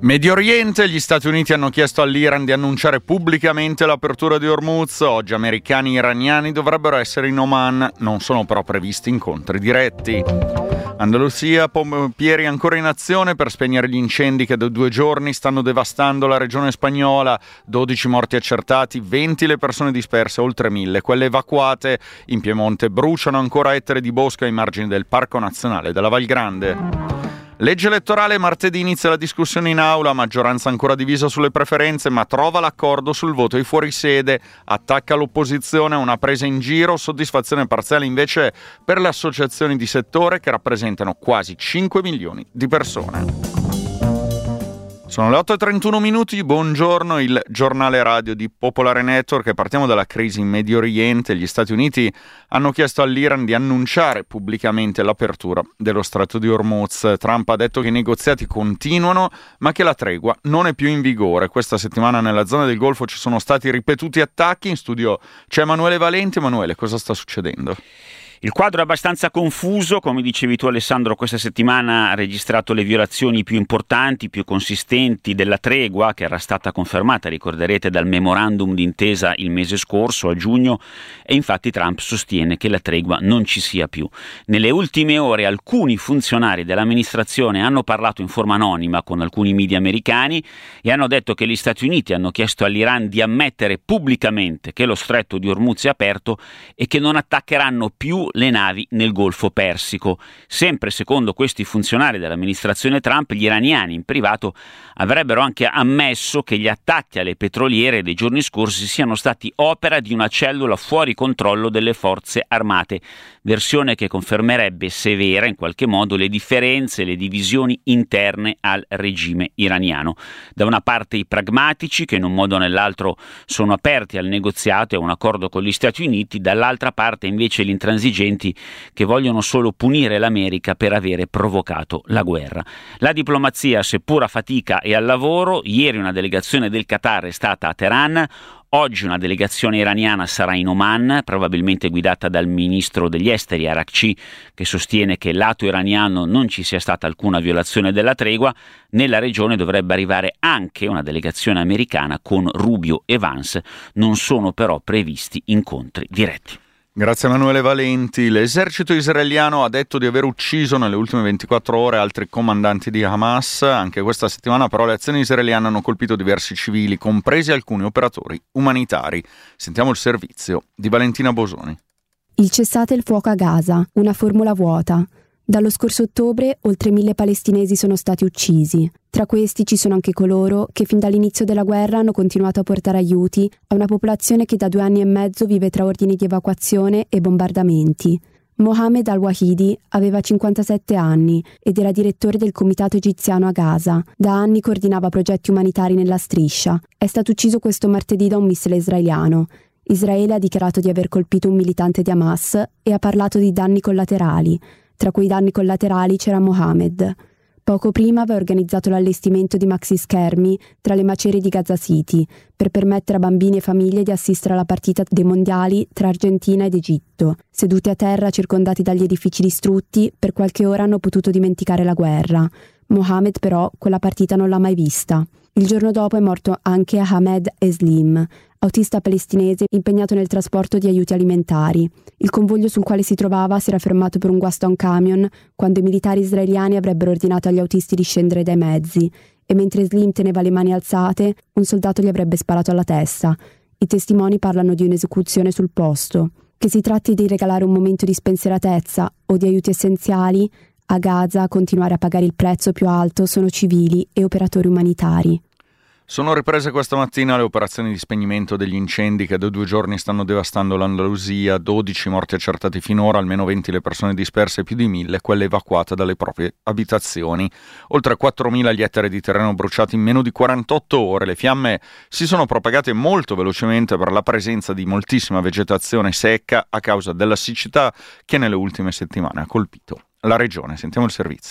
Medio Oriente, gli Stati Uniti hanno chiesto all'Iran di annunciare pubblicamente l'apertura di Hormuz. Oggi americani e iraniani dovrebbero essere in Oman, non sono però previsti incontri diretti. Andalusia, pompieri ancora in azione per spegnere gli incendi che da 2 giorni stanno devastando la regione spagnola. 12 morti accertati, 20 le persone disperse, oltre 1000 quelle evacuate. In Piemonte bruciano ancora ettari di bosco ai margini del Parco Nazionale della Val Grande. Legge elettorale, martedì inizia la discussione in aula, maggioranza ancora divisa sulle preferenze, ma trova l'accordo sul voto ai fuorisede, attacca l'opposizione a una presa in giro, soddisfazione parziale invece per le associazioni di settore che rappresentano quasi 5 milioni di persone. Sono le 8:31, buongiorno, il giornale radio di Popolare Network e partiamo dalla crisi in Medio Oriente. Gli Stati Uniti hanno chiesto all'Iran di annunciare pubblicamente l'apertura dello Stretto di Hormuz. Trump ha detto che i negoziati continuano ma che la tregua non è più in vigore. Questa settimana nella zona del Golfo ci sono stati ripetuti attacchi. In studio c'è Emanuele Valenti. Emanuele, cosa sta succedendo? Il quadro è abbastanza confuso, come dicevi tu Alessandro, questa settimana ha registrato le violazioni più importanti, più consistenti della tregua che era stata confermata, ricorderete, dal memorandum d'intesa il mese scorso a giugno, e infatti Trump sostiene che la tregua non ci sia più. Nelle ultime ore alcuni funzionari dell'amministrazione hanno parlato in forma anonima con alcuni media americani e hanno detto che gli Stati Uniti hanno chiesto all'Iran di ammettere pubblicamente che lo Stretto di Hormuz è aperto e che non attaccheranno più le navi nel Golfo Persico. Sempre secondo questi funzionari dell'amministrazione Trump, gli iraniani in privato avrebbero anche ammesso che gli attacchi alle petroliere dei giorni scorsi siano stati opera di una cellula fuori controllo delle forze armate, versione che confermerebbe severa in qualche modo le differenze e le divisioni interne al regime iraniano. Da una parte i pragmatici che in un modo o nell'altro sono aperti al negoziato e a un accordo con gli Stati Uniti, dall'altra parte invece gli intransigenti che vogliono solo punire l'America per avere provocato la guerra. La diplomazia, seppur a fatica e al lavoro, ieri una delegazione del Qatar è stata a Teheran. Oggi una delegazione iraniana sarà in Oman, probabilmente guidata dal ministro degli esteri Araghchi, che sostiene che lato iraniano non ci sia stata alcuna violazione della tregua. Nella regione dovrebbe arrivare anche una delegazione americana con Rubio e Vance. Non sono però previsti incontri diretti. Grazie Emanuele Valenti. L'esercito israeliano ha detto di aver ucciso nelle ultime 24 ore altri comandanti di Hamas. Anche questa settimana però le azioni israeliane hanno colpito diversi civili, compresi alcuni operatori umanitari. Sentiamo il servizio di Valentina Bosoni. Il cessate il fuoco a Gaza, una formula vuota. Dallo scorso ottobre oltre 1000 palestinesi sono stati uccisi. Tra questi ci sono anche coloro che fin dall'inizio della guerra hanno continuato a portare aiuti a una popolazione che da 2 anni e mezzo vive tra ordini di evacuazione e bombardamenti. Mohammed al-Wahidi aveva 57 anni ed era direttore del comitato egiziano a Gaza. Da anni coordinava progetti umanitari nella striscia. È stato ucciso questo martedì da un missile israeliano. Israele ha dichiarato di aver colpito un militante di Hamas e ha parlato di danni collaterali. Tra quei danni collaterali c'era Mohammed. Poco prima aveva organizzato l'allestimento di maxi schermi tra le macerie di Gaza City per permettere a bambini e famiglie di assistere alla partita dei mondiali tra Argentina ed Egitto. Seduti a terra, circondati dagli edifici distrutti, per qualche ora hanno potuto dimenticare la guerra. Mohammed però quella partita non l'ha mai vista. Il giorno dopo è morto anche Ahmed Eslim, autista palestinese impegnato nel trasporto di aiuti alimentari. Il convoglio sul quale si trovava si era fermato per un guasto a un camion quando i militari israeliani avrebbero ordinato agli autisti di scendere dai mezzi e mentre Eslim teneva le mani alzate, un soldato gli avrebbe sparato alla testa. I testimoni parlano di un'esecuzione sul posto. Che si tratti di regalare un momento di spensieratezza o di aiuti essenziali, a Gaza a continuare a pagare il prezzo più alto sono civili e operatori umanitari. Sono riprese questa mattina le operazioni di spegnimento degli incendi che da 2 giorni stanno devastando l'Andalusia. 12 morti accertati finora, almeno 20 le persone disperse e più di 1000 quelle evacuate dalle proprie abitazioni. Oltre 4.000 gli ettari di terreno bruciati in meno di 48 ore. Le fiamme si sono propagate molto velocemente per la presenza di moltissima vegetazione secca a causa della siccità che nelle ultime settimane ha colpito la regione. Sentiamo il servizio.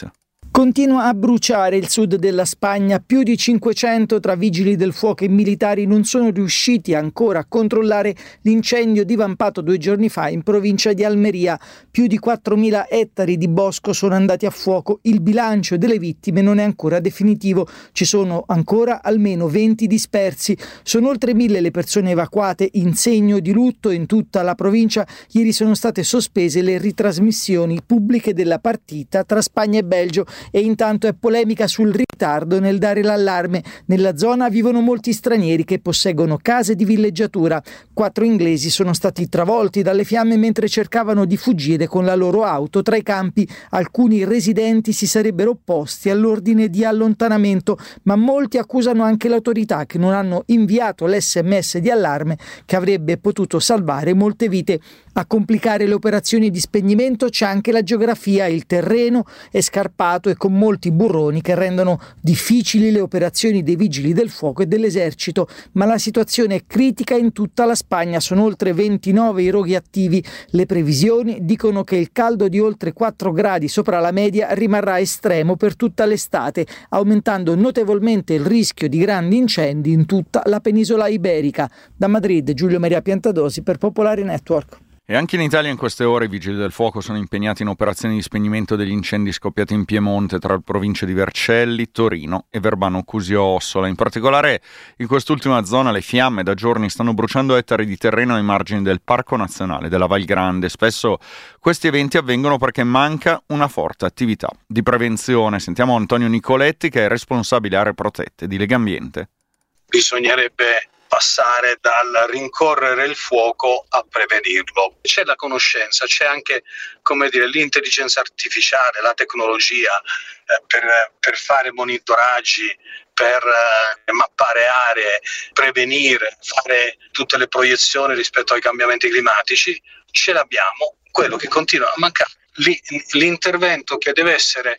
Continua a bruciare il sud della Spagna. Più di 500 tra vigili del fuoco e militari non sono riusciti ancora a controllare l'incendio divampato 2 giorni fa in provincia di Almeria. Più di 4.000 ettari di bosco sono andati a fuoco. Il bilancio delle vittime non è ancora definitivo. Ci sono ancora almeno 20 dispersi. Sono oltre 1.000 le persone evacuate in segno di lutto in tutta la provincia. Ieri sono state sospese le ritrasmissioni pubbliche della partita tra Spagna e Belgio. E intanto è polemica sul ritardo nel dare l'allarme. Nella zona vivono molti stranieri che posseggono case di villeggiatura. 4 inglesi sono stati travolti dalle fiamme mentre cercavano di fuggire con la loro auto tra i campi. Alcuni residenti si sarebbero opposti all'ordine di allontanamento, ma molti accusano anche le autorità che non hanno inviato l'SMS di allarme che avrebbe potuto salvare molte vite. A complicare le operazioni di spegnimento c'è anche la geografia. Il terreno è scarpato e con molti burroni che rendono difficili le operazioni dei vigili del fuoco e dell'esercito, ma la situazione è critica in tutta la Spagna. Sono oltre 29 i roghi attivi. Le previsioni dicono che il caldo di oltre 4 gradi sopra la media rimarrà estremo per tutta l'estate, aumentando notevolmente il rischio di grandi incendi in tutta la penisola iberica. Da Madrid, Giulio Maria Piantadosi per Popolare Network. E anche in Italia in queste ore i vigili del fuoco sono impegnati in operazioni di spegnimento degli incendi scoppiati in Piemonte tra le province di Vercelli, Torino e Verbano Cusio Ossola. In particolare in quest'ultima zona le fiamme da giorni stanno bruciando ettari di terreno ai margini del Parco Nazionale della Val Grande. Spesso questi eventi avvengono perché manca una forte attività di prevenzione. Sentiamo Antonio Nicoletti, che è responsabile aree protette di Legambiente. Bisognerebbe passare dal rincorrere il fuoco a prevenirlo. C'è la conoscenza, c'è anche, l'intelligenza artificiale, la tecnologia per fare monitoraggi, per mappare aree, prevenire, fare tutte le proiezioni rispetto ai cambiamenti climatici. Ce l'abbiamo. Quello che continua a mancare, l'intervento che deve essere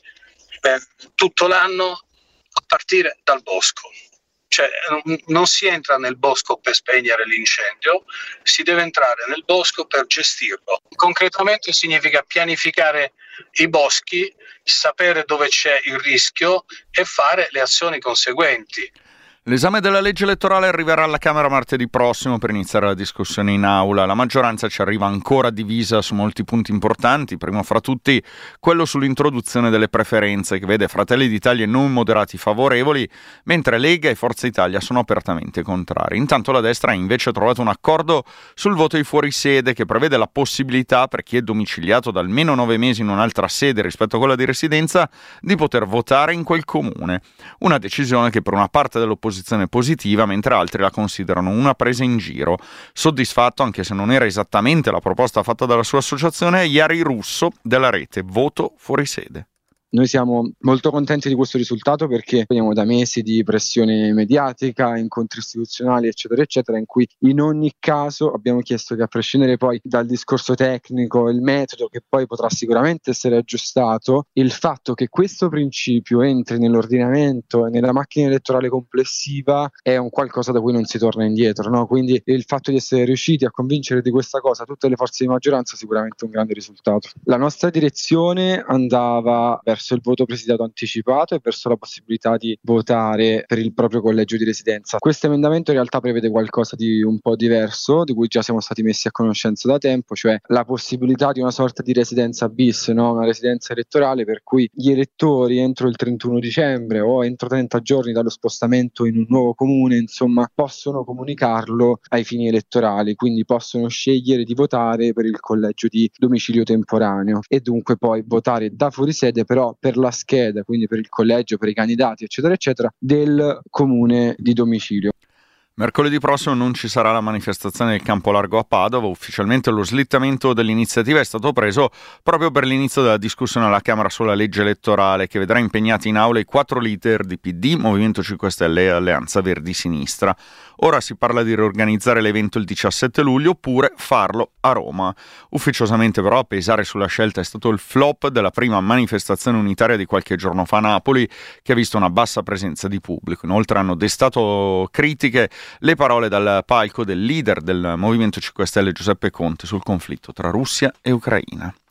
tutto l'anno a partire dal bosco. Cioè non si entra nel bosco per spegnere l'incendio, si deve entrare nel bosco per gestirlo. Concretamente significa pianificare i boschi, sapere dove c'è il rischio e fare le azioni conseguenti. L'esame della legge elettorale arriverà alla Camera martedì prossimo per iniziare la discussione in aula. La maggioranza ci arriva ancora divisa su molti punti importanti, primo fra tutti quello sull'introduzione delle preferenze, che vede Fratelli d'Italia e non moderati favorevoli, mentre Lega e Forza Italia sono apertamente contrari. Intanto la destra ha invece trovato un accordo sul voto ai fuorisede, che prevede la possibilità per chi è domiciliato da almeno 9 mesi in un'altra sede rispetto a quella di residenza di poter votare in quel comune. Una decisione che per una parte dell'opposizione positiva, mentre altri la considerano una presa in giro. Soddisfatto, anche se non era esattamente la proposta fatta dalla sua associazione, è Iari Russo della rete Voto Fuorisede. Noi siamo molto contenti di questo risultato perché veniamo da mesi di pressione mediatica, incontri istituzionali eccetera eccetera, in cui in ogni caso abbiamo chiesto che, a prescindere poi dal discorso tecnico, il metodo che poi potrà sicuramente essere aggiustato, il fatto che questo principio entri nell'ordinamento e nella macchina elettorale complessiva è un qualcosa da cui non si torna indietro, no? Quindi il fatto di essere riusciti a convincere di questa cosa tutte le forze di maggioranza è sicuramente un grande risultato. La nostra direzione andava verso il voto presidiato anticipato e verso la possibilità di votare per il proprio collegio di residenza. Questo emendamento in realtà prevede qualcosa di un po' diverso, di cui già siamo stati messi a conoscenza da tempo, cioè la possibilità di una sorta di residenza bis, no? Una residenza elettorale per cui gli elettori entro il 31 dicembre o entro 30 giorni dallo spostamento in un nuovo comune, insomma, possono comunicarlo ai fini elettorali, quindi possono scegliere di votare per il collegio di domicilio temporaneo e dunque poi votare da fuorisede, però per la scheda, quindi per il collegio, per i candidati eccetera eccetera, del comune di domicilio. Mercoledì prossimo non ci sarà la manifestazione del Campo Largo a Padova. Ufficialmente lo slittamento dell'iniziativa è stato preso proprio per l'inizio della discussione alla Camera sulla legge elettorale, che vedrà impegnati in aula i 4 leader di PD, Movimento 5 Stelle e Alleanza Verdi Sinistra. Ora si parla di riorganizzare l'evento il 17 luglio oppure farlo a Roma. Ufficiosamente però a pesare sulla scelta è stato il flop della prima manifestazione unitaria di qualche giorno fa a Napoli, che ha visto una bassa presenza di pubblico. Inoltre hanno destato critiche le parole dal palco del leader del Movimento 5 Stelle Giuseppe Conte sul conflitto tra Russia e Ucraina.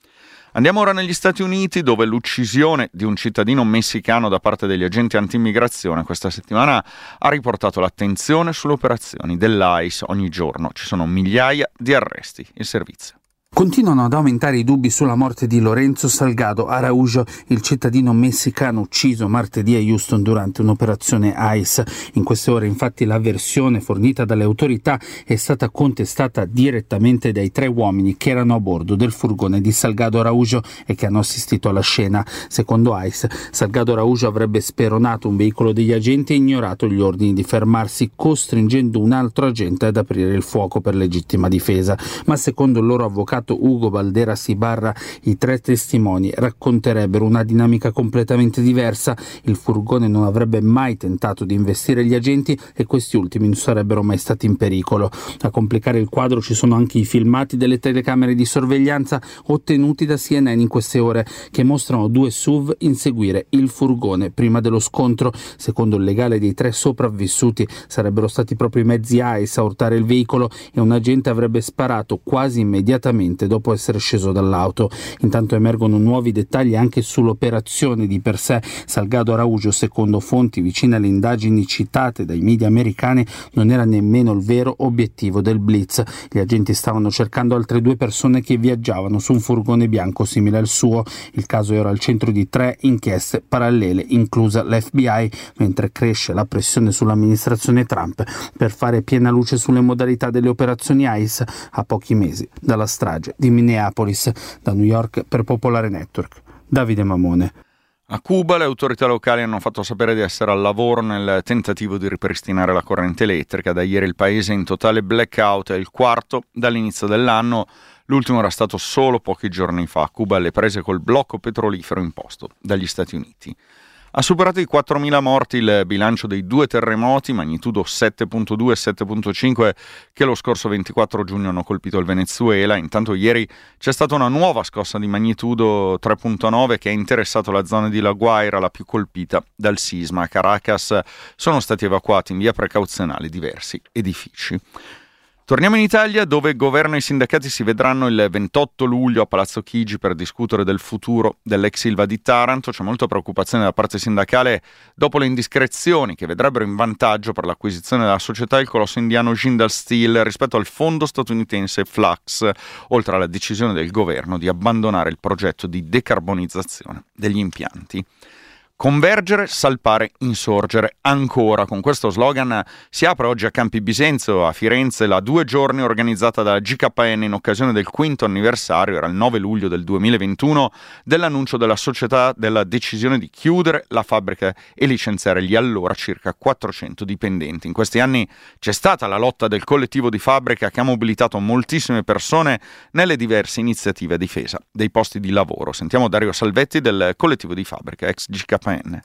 Andiamo ora negli Stati Uniti, dove l'uccisione di un cittadino messicano da parte degli agenti anti-immigrazione questa settimana ha riportato l'attenzione sulle operazioni dell'ICE. Ogni giorno ci sono migliaia di arresti. Il servizio. Continuano ad aumentare i dubbi sulla morte di Lorenzo Salgado Araujo, il cittadino messicano ucciso martedì a Houston durante un'operazione ICE. In queste ore, infatti, la versione fornita dalle autorità è stata contestata direttamente dai 3 uomini che erano a bordo del furgone di Salgado Araujo e che hanno assistito alla scena. Secondo ICE, Salgado Araujo avrebbe speronato un veicolo degli agenti e ignorato gli ordini di fermarsi, costringendo un altro agente ad aprire il fuoco per legittima difesa. Ma secondo il loro avvocato Ugo Valderas Ibarra, i 3 testimoni racconterebbero una dinamica completamente diversa. Il furgone non avrebbe mai tentato di investire gli agenti e questi ultimi non sarebbero mai stati in pericolo. A complicare il quadro ci sono anche i filmati delle telecamere di sorveglianza ottenuti da CNN in queste ore, che mostrano 2 SUV inseguire il furgone prima dello scontro. Secondo il legale dei 3 sopravvissuti, sarebbero stati proprio i mezzi ICE a urtare il veicolo e un agente avrebbe sparato quasi immediatamente dopo essere sceso dall'auto. Intanto emergono nuovi dettagli anche sull'operazione di per sé. Salgado Araujo, secondo fonti vicine alle indagini citate dai media americani, non era nemmeno il vero obiettivo del blitz. Gli agenti stavano cercando altre 2 persone che viaggiavano su un furgone bianco simile al suo. Il caso era al centro di 3 inchieste parallele, inclusa l'FBI, mentre cresce la pressione sull'amministrazione Trump per fare piena luce sulle modalità delle operazioni ICE a pochi mesi dalla strage di Minneapolis. Da New York per Popolare Network, Davide Mamone. A Cuba le autorità locali hanno fatto sapere di essere al lavoro nel tentativo di ripristinare la corrente elettrica. Da ieri il paese è in totale blackout, è il 4º dall'inizio dell'anno. L'ultimo era stato solo pochi giorni fa. Cuba alle prese col blocco petrolifero imposto dagli Stati Uniti. Ha superato i 4.000 morti il bilancio dei 2 terremoti, magnitudo 7.2 e 7.5, che lo scorso 24 giugno hanno colpito il Venezuela. Intanto ieri c'è stata una nuova scossa di magnitudo 3.9 che ha interessato la zona di La Guaira, la più colpita dal sisma. A Caracas sono stati evacuati in via precauzionale diversi edifici. Torniamo in Italia, dove governo e sindacati si vedranno il 28 luglio a Palazzo Chigi per discutere del futuro dell'ex Ilva di Taranto. C'è molta preoccupazione da parte sindacale dopo le indiscrezioni che vedrebbero in vantaggio per l'acquisizione della società il colosso indiano Jindal Steel rispetto al fondo statunitense Flux, oltre alla decisione del governo di abbandonare il progetto di decarbonizzazione degli impianti. Convergere, salpare, insorgere ancora. Con questo slogan si apre oggi a Campi Bisenzio, a Firenze, la 2 giorni organizzata dalla GKN in occasione del 5° anniversario, era il 9 luglio del 2021, dell'annuncio della società della decisione di chiudere la fabbrica e licenziare gli allora circa 400 dipendenti. In questi anni c'è stata la lotta del collettivo di fabbrica che ha mobilitato moltissime persone nelle diverse iniziative a difesa dei posti di lavoro. Sentiamo Dario Salvetti del collettivo di fabbrica, ex GKN.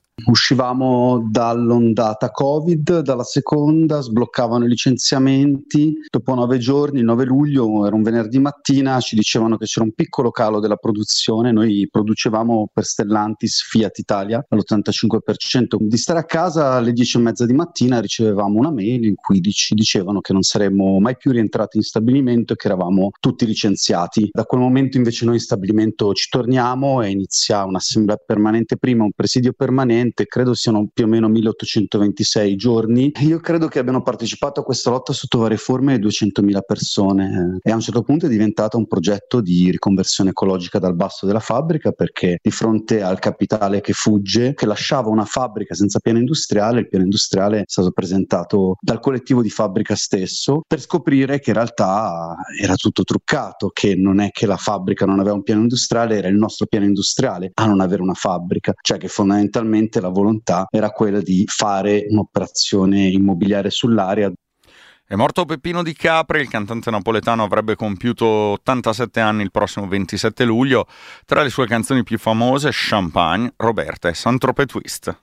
Uscivamo dall'ondata Covid, dalla seconda, sbloccavano i licenziamenti. Dopo 9 giorni, il 9 luglio, era un venerdì mattina, ci dicevano che c'era un piccolo calo della produzione. Noi producevamo per Stellantis, Fiat Italia all'85%. Di stare a casa alle 10:30 di mattina ricevevamo una mail in cui ci dicevano che non saremmo mai più rientrati in stabilimento e che eravamo tutti licenziati. Da quel momento invece noi in stabilimento ci torniamo e inizia un'assemblea permanente, prima un presidio permanente, credo siano più o meno 1826 giorni. Io credo che abbiano partecipato a questa lotta sotto varie forme 200.000 persone e a un certo punto è diventata un progetto di riconversione ecologica dal basso della fabbrica, perché di fronte al capitale che fugge, che lasciava una fabbrica senza piano industriale, il piano industriale è stato presentato dal collettivo di fabbrica stesso per scoprire che in realtà era tutto truccato, che non è che la fabbrica non aveva un piano industriale, era il nostro piano industriale a non avere una fabbrica, cioè che fondamentalmente la volontà era quella di fare un'operazione immobiliare sull'area. È morto Peppino Di Capri, il cantante napoletano avrebbe compiuto 87 anni il prossimo 27 luglio. Tra le sue canzoni più famose, Champagne, Roberta e Saint-Tropez Twist.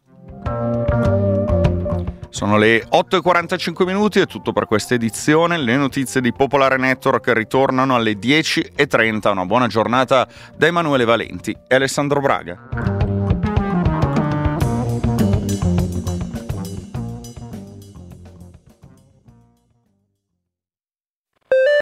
Sono le 8:45 è tutto per questa edizione. Le notizie di Popolare Network ritornano alle 10:30. Una buona giornata da Emanuele Valenti e Alessandro Braga.